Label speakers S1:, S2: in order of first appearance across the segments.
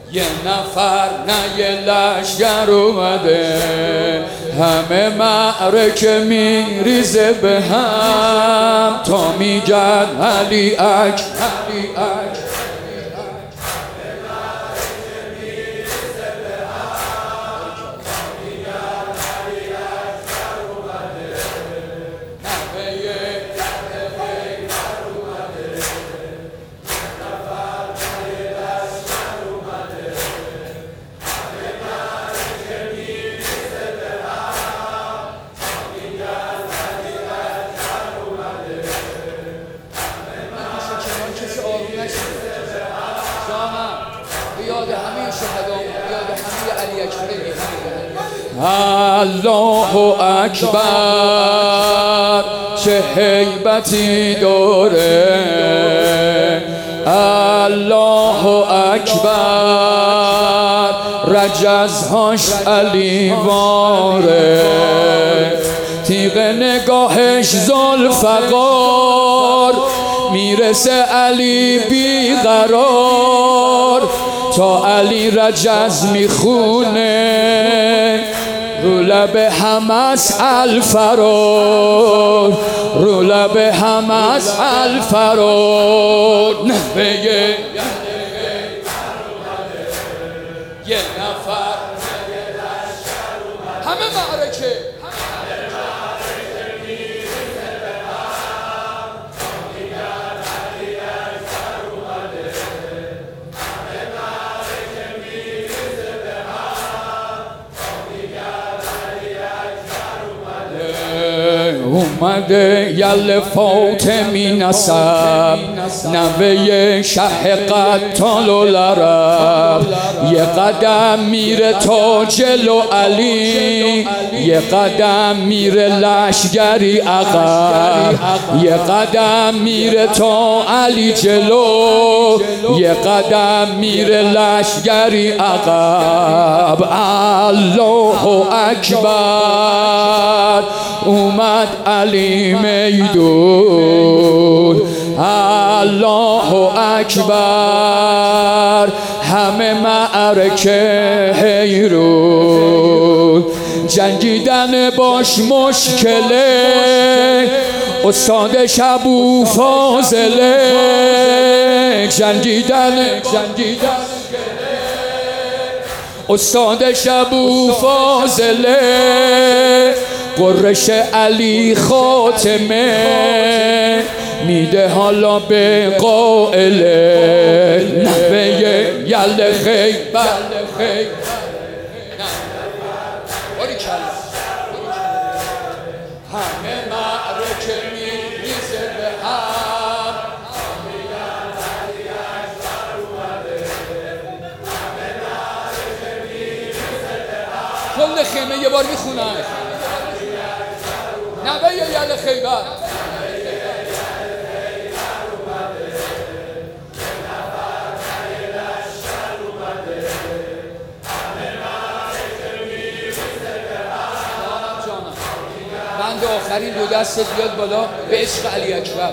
S1: یه نفر نه یه لشگر اومده، همه معرکه میریزه به هم تا میگن علی اکبر، علی اکبر. الله اکبر چه هیبتی داره، الله اکبر رجزهاش علی واره، تیغ نگاهش ذوالفقار میرسه علی بیقرار، تا علی رجز میخونه رو لب حمس الفرار، رو لب حمس الفرار. نبیه یه نفر همه معرکه اومده یل فاطمی نسب، نوه شه قتال العرب، یه قدم میره تا جلو علی، یه قدم میره لشگری عقب، یه قدم میره تا علی جلو، یه قدم میره لشگری عقب. الله اکبر اومد علی میدون، الله اکبر همه معرکه حیرون، جنگیدن باش مشکله، استادش ابو فاضله، جنگیدن استادش ابو فاضله، قرش علی خاتمه میده حالا به قائله، نبه یل خیبر. همه معرکه میریزه به هم، کل خیمه یه بار میخونن نبه یل خیبر. بند آخرین دو دستت بیاد بالا به عشق علی اکبر.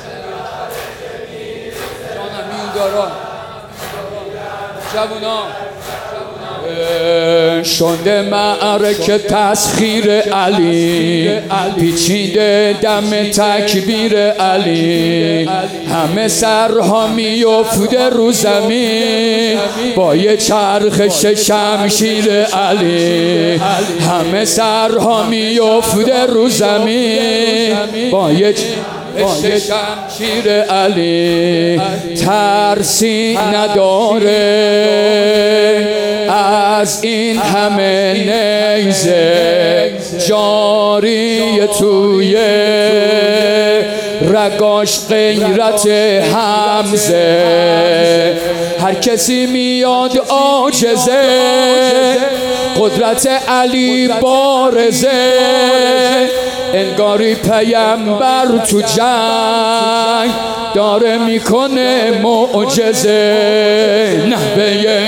S1: جانم میونداران جوونا شنده معرکه تسخیر علی، پیچیده دم تکبیر علی، همه سرها میفته رو زمین با یه چرخش شمشیر علی، همه سرها میفته رو زمین با یه شمشیر علی، ترسی نداره از این همه نیزه جاری توی رگاش غیرت حمزه، هر کسی میاد عاجزه قدرت علی بارزه، انگاری پیامبر تو جنگ داره میکنه معجزه، نبه